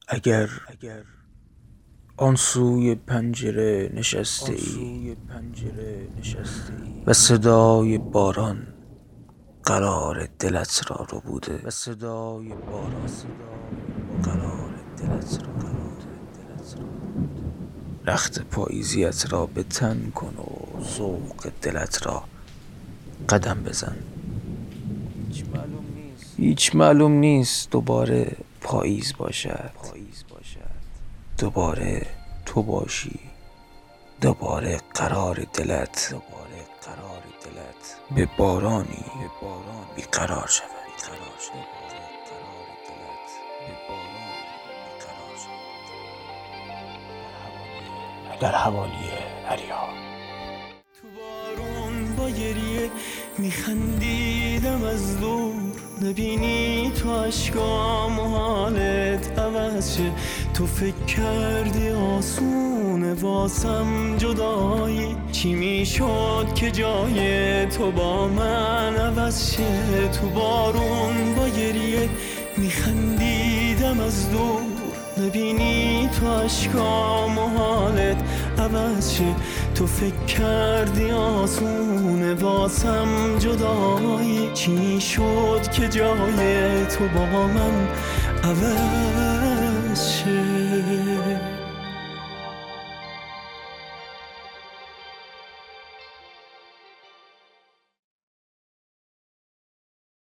اگر آن سوی پنجره نشسته ای و صدای باران قرار دلت را رو بوده رخت پاییزیت را به تن کن و ذوق دلت را قدم بزن. هیچ معلوم نیست دوباره پاییز باشد، دوباره تو باشی، دوباره قرار دلت به بارانی بیقرار شود. در حوالی دریا تو بارون با گریه میخندیدم از دور، نبینی تو عشقام و حالت عوض شه. تو فکر کردی آسونه واسم جدایی، چی میشد که جای تو با من عوض شه. تو بارون با گریه میخندیدم از دور، نبینی تو عشقام و حالت عوض شه. تو فکر کردی آسونه واسم جدایی، چی شد که جای تو با من عوض